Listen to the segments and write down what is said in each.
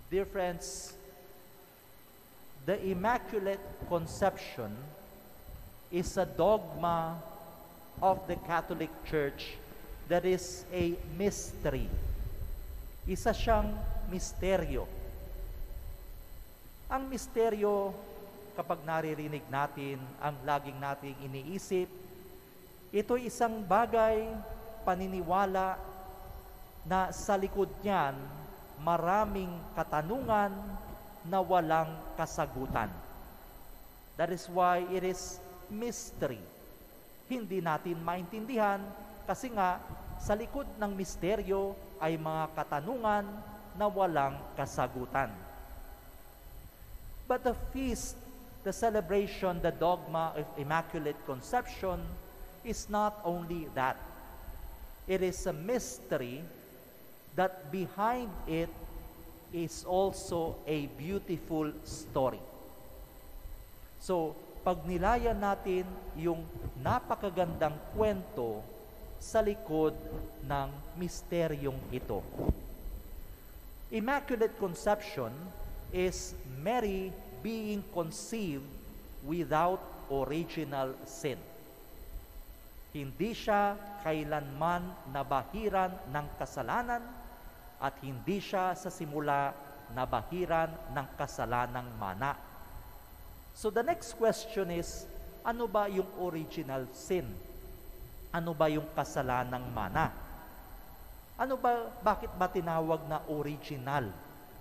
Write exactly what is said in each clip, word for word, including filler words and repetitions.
Dear friends, the Immaculate Conception is a dogma of the Catholic Church that is a mystery. Isa siyang misteryo. Ang misteryo, kapag naririnig natin, ang laging nating iniisip, ito isang bagay, paniniwala, na sa likod niyan, maraming katanungan na walang kasagutan. That is why it is mystery. Hindi natin maintindihan kasi nga sa likod ng misteryo ay mga katanungan na walang kasagutan. But the feast, the celebration, the dogma of Immaculate Conception is not only that. It is a mystery that behind it is also a beautiful story. So, pag nilayan natin yung napakagandang kwento sa likod ng misteryong ito. Immaculate Conception is Mary being conceived without original sin. Hindi siya kailanman nabahiran ng kasalanan at hindi siya sa simula nabahiran ng kasalanang mana. So the next question is, ano ba yung original sin? Ano ba yung kasalanang mana? Ano ba, bakit ba tinawag na original?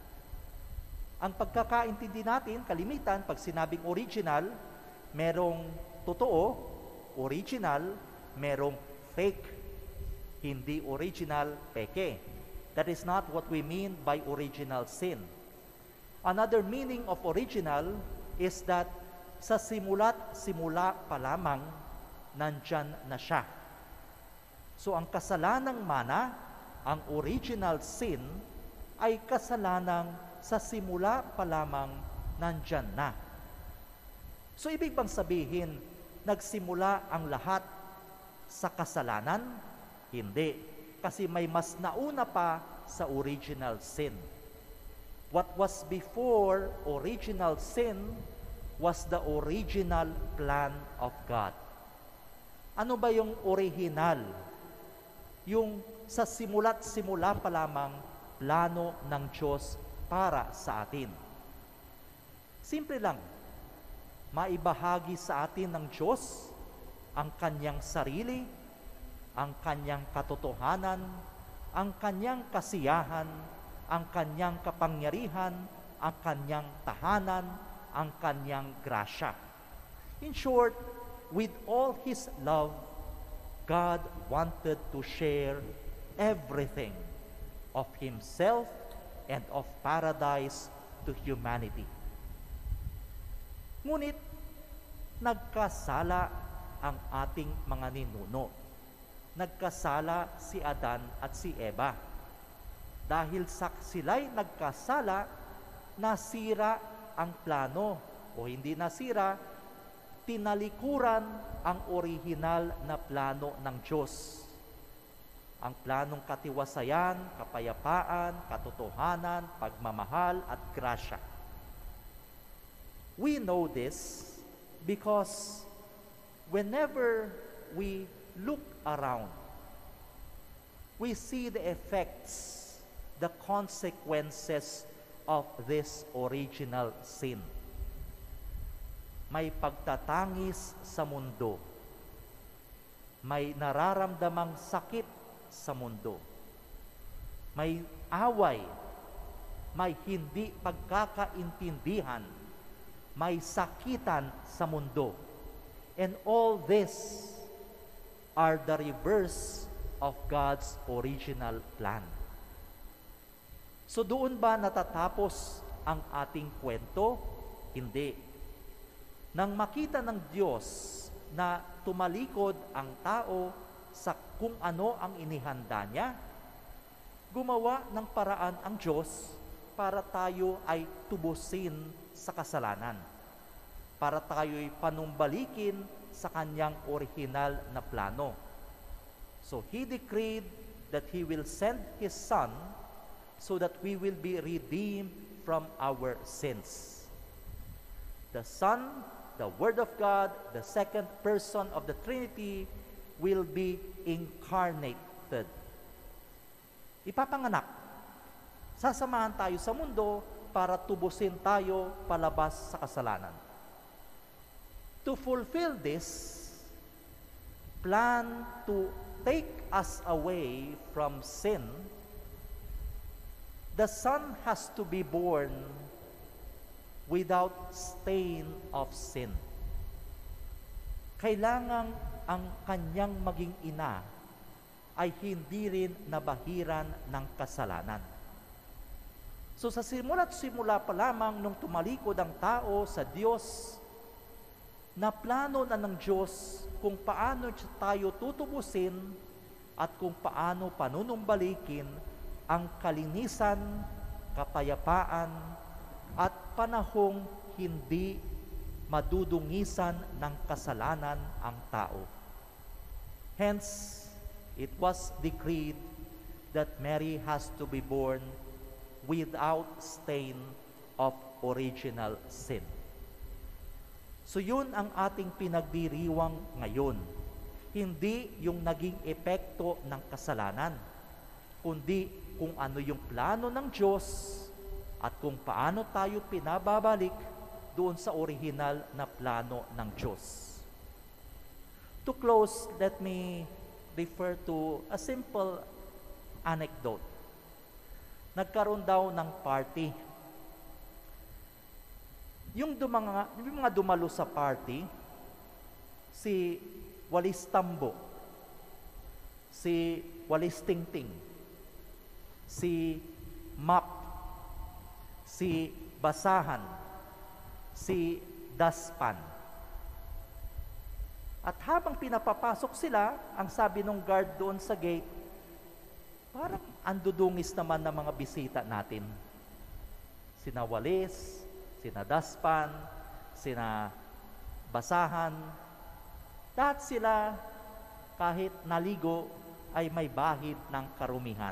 Ang pagkakaintindi natin, kalimitan, pag sinabing original, merong totoo, original, merong fake, hindi original, peke. That is not what we mean by original sin. Another meaning of original is that sa simula't simula pa lamang, nandyan na siya. So ang kasalanang mana, ang original sin, ay kasalanang sa simula pa lamang nandyan na. So ibig bang sabihin, nagsimula ang lahat sa kasalanan? Hindi. Kasi may mas nauna pa sa original sin. What was before original sin was the original plan of God. Ano ba yung original? Yung sa simula't simula pa lamang plano ng Diyos para sa atin. Simple lang, maibahagi sa atin ng Diyos ang kanyang sarili, ang kanyang katotohanan, ang kanyang kasiyahan, ang kanyang kapangyarihan, ang kanyang tahanan, ang kanyang grasya. In short, with all His love, God wanted to share everything of Himself and of paradise to humanity. Ngunit, nagkasala ang ating mga ninuno. Nagkasala si Adan at si Eva. Dahil sa sila'y nagkasala, nasira ang plano, o hindi nasira, tinalikuran ang orihinal na plano ng Diyos. Ang planong katiwasayan, kapayapaan, katotohanan, pagmamahal at grasya. We know this because whenever we look around, we see the effects, the consequences of this original sin. May pagtatangis sa mundo. May nararamdamang sakit sa mundo. May away. May hindi pagkakaintindihan. May sakitan sa mundo. And all this are the reverse of God's original plan. So doon ba natatapos ang ating kwento? Hindi. Nang makita ng Diyos na tumalikod ang tao sa kung ano ang inihanda niya, gumawa ng paraan ang Diyos para tayo ay tubusin sa kasalanan, para tayo'y panumbalikin sa kanyang original na plano. So He decreed that He will send His Son so that we will be redeemed from our sins. The Son, the Word of God, the second person of the Trinity, will be incarnated. Ipapanganak. Sasamahan tayo sa mundo para tubusin tayo palabas sa kasalanan. To fulfill this plan to take us away from sin, the Son has to be born without stain of sin. Kailangan ang kanyang maging ina ay hindi rin nabahiran ng kasalanan. So sa simula't simula pa lamang nung tumalikod ang tao sa Diyos, na plano na ng Diyos kung paano tayo tutubusin at kung paano panunumbalikin ang kalinisan, kapayapaan, at panahong hindi madudungisan ng kasalanan ang tao. Hence, it was decreed that Mary has to be born without stain of original sin. So yun ang ating pinagdiriwang ngayon. Hindi yung naging epekto ng kasalanan, kundi kung ano yung plano ng Diyos at kung paano tayo pinababalik doon sa original na plano ng Diyos. To close, let me refer to a simple anecdote. Nagkaroon daw ng party. Yung, dumanga, yung mga dumalo sa party, si Walis Tambo, si Walis Tingting, si Map, si Basahan, si Daspan. At habang pinapapasok sila, ang sabi ng guard doon sa gate, parang andudungis naman ng mga bisita natin. Sina Walis, sina Daspan, sina Basahan, lahat sila kahit naligo ay may bahid ng karumihan.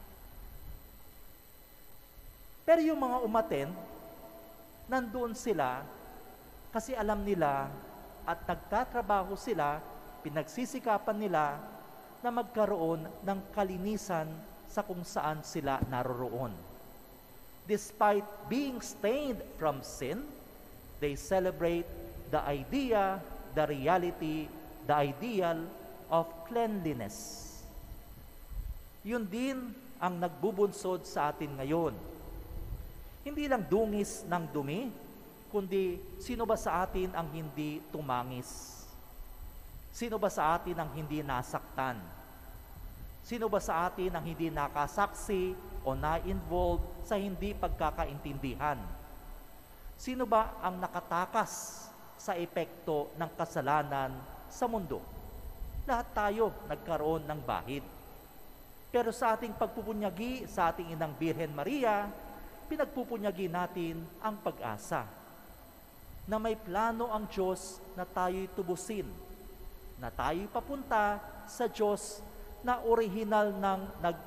Pero yung mga umaten, nandoon sila kasi alam nila at nagtatrabaho sila, pinagsisikapan nila na magkaroon ng kalinisan sa kung saan sila naroroon. Despite being stained from sin, they celebrate the idea, the reality, the ideal of cleanliness. Yun din ang nagbubunsod sa atin ngayon. Hindi lang dungis ng dumi, kundi sino ba sa atin ang hindi tumangis? Sino ba sa atin ang hindi nasaktan? Sino ba sa atin ang hindi nakasaksi o na-involve sa hindi pagkakaintindihan? Sino ba ang nakatakas sa epekto ng kasalanan sa mundo? Lahat tayo nagkaroon ng bahid. Pero sa ating pagpupunyagi sa ating Inang Birhen Maria, pinagpupunyagi natin ang pag-asa na may plano ang Diyos na tayo'y tubusin, na tayo'y papunta sa Diyos na orihinal ng nag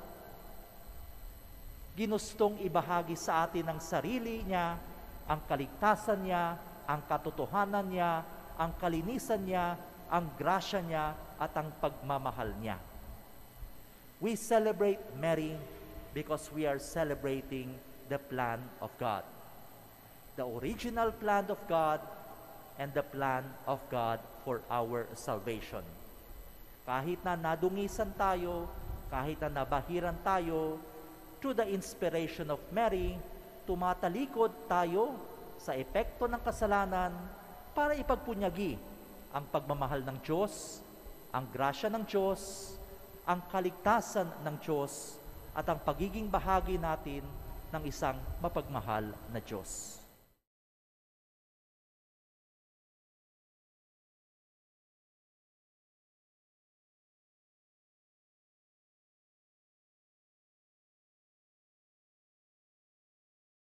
ginustong ibahagi sa atin ang sarili niya, ang kaligtasan niya, ang katotohanan niya, ang kalinisan niya, ang grasya niya, at ang pagmamahal niya. We celebrate Mary because we are celebrating the plan of God. The original plan of God and the plan of God for our salvation. Kahit na nadungisan tayo, kahit na nabahiran tayo, through the inspiration of Mary, tumatalikod tayo sa epekto ng kasalanan para ipagpunyagi ang pagmamahal ng Diyos, ang grasya ng Diyos, ang kaligtasan ng Diyos, at ang pagiging bahagi natin ng isang mapagmahal na Diyos.